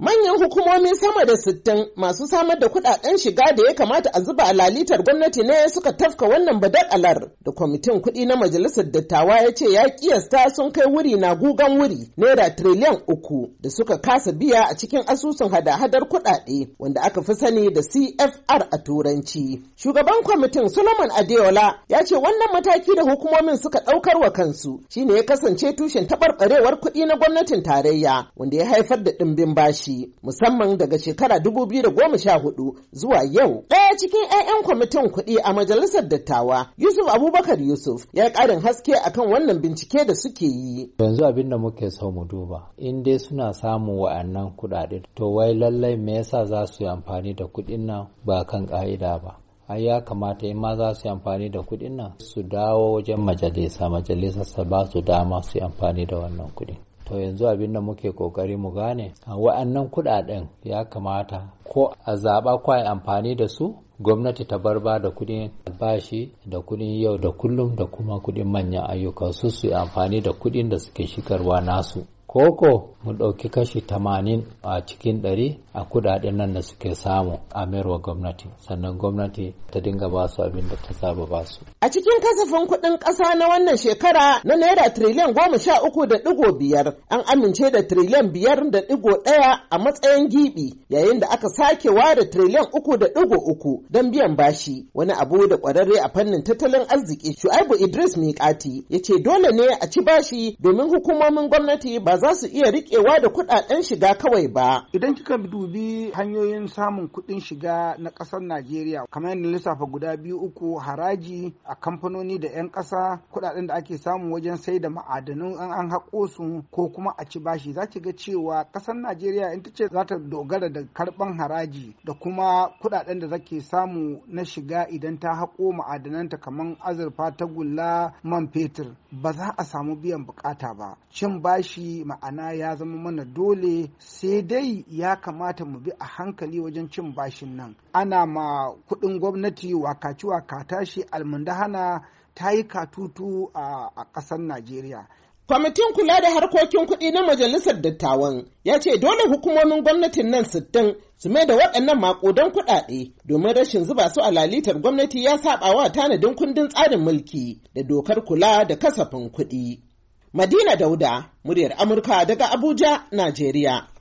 Manyan hukumomi sama da 60 masu samar da kuɗaɗen shiga da ya kamata a zuba a lalitar gwamnati ne suka tafka wannan badakalar da kwamitin kuɗi na majalisar dattawa ya ce ya kiyasta sun kai wuri na gugan wuri naira tiriliyan 3 da suka kasa biya a cikin asusun hada-hadar kuɗaɗe wanda aka fi sani da CFR a turanci. Shugaban kwamitin Solomon Adeola ya ce wannan mataki da hukumomin suka ɗaukar wa kansu shine ya kasance tushen taɓarɓarewar kuɗi na gwamnatin tarayya wanda ya haifar da ɗimbin bashi. Musamman daga shekara 2014 zuwa yau. Ɗaya cikin 'ya'yan kwamitin kuɗi a majalisar dattawa, Yusuf Abubakar Yusuf, ya ƙarin haske akan wannan bincike da suke yi. Yanzu abin da muke so mu duba, in dai suna samun wa'annan kuɗaɗe, to wai lallai me yasa za su yi amfani da kuɗin nan ba kan ƙa'ida ba. Ai ya kamata in ma za su yi amfani da kuɗin nan su dawo wajen majalisar sa ba su dama su yi amfani da wannan kuɗi. To yanzu abin da muke kokari mu gane a wa'annan kuɗaɗen ya kamata ko a zaɓa ko amfani da su gwamnati ta bar ba da kuɗin albashi da kuɗin yau da kullum da kuma kuɗin manyan ayyuka su yi amfani da kuɗin da suke shigarwa nasu. Koko mu ɗauki kashi 80 a cikin 100 a kudaden nan da suke samu a mayarwa gwamnati sannan gwamnati ta dinga ba su abin da ta saba ba su. A cikin kasafin kuɗin ƙasa na wannan shekara na naira tiriliyan 13.5 an amince da tiriliyan 5.1 a matsayin gibi yayin da aka sake ware tiriliyan 3.3 don biyan bashi wani abu da ƙwararre a fannin tattalin arziki Shu'aibu Idris Miƙati ya ce dole ne a ci bashi domin hukumomin gwamnati ba za su iya riƙewa da kuɗaɗen shiga kawai ba. Idan kika dubi hanyoyin samun kuɗin shiga na ƙasar Najeriya kamar yadda lissafa guda 2-3 haraji a kamfanoni da 'yan ƙasa kuɗaɗen da ake samu wajen sai da ma'adanun an haƙo su ko kuma a ci bashi za ki ga cewa ƙasar Najeriya in ta ce za ta dogara da karɓan haraji da kuma kuɗaɗen da zake samu na shiga idan ta haƙo ma'adananta kamar azurfa, tagulla, man fetur ba za a samu biyan bukata ba. Cin bashi ma'ana ya zama mana dole sai dai ya kamata mu bi a hankali wajen cin bashin nan. Ana ma kuɗin gwamnati wakaci wakatashi almundahana ta yi katutu a ƙasar Najeriya. Kwamitin kula da harkokin kuɗi na majalisar dattawan ya ce dole hukumomin gwamnatin nan 60 su mai da waɗannan maƙudan kuɗaɗe domin rashin zuba su a lalitar gwamnati ya saɓa wa tanadin kundin tsarin mulki da dokar kula da kasafin kuɗi. Madina Dauda, muryar Amurka daga Abuja, Najeriya.